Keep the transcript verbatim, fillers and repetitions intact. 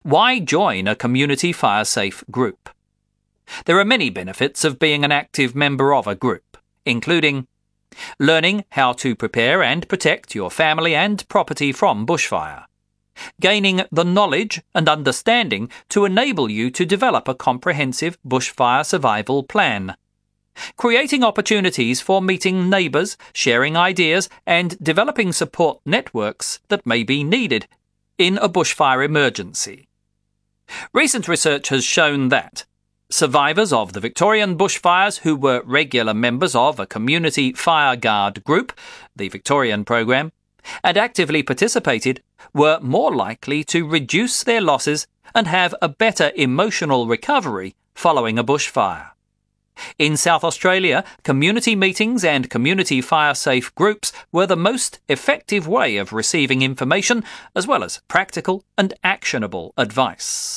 Why join a community fire-safe group? There are many benefits of being an active member of a group, including learning how to prepare and protect your family and property from bushfire, gaining the knowledge and understanding to enable you to develop a comprehensive bushfire survival plan, creating opportunities for meeting neighbours, sharing ideas and developing support networks that may be needed in a bushfire emergency. Recent research has shown that survivors of the Victorian bushfires who were regular members of a community fire guard group, the Victorian program, and actively participated were more likely to reduce their losses and have a better emotional recovery following a bushfire. In South Australia, community meetings and community fire-safe groups were the most effective way of receiving information as well as practical and actionable advice.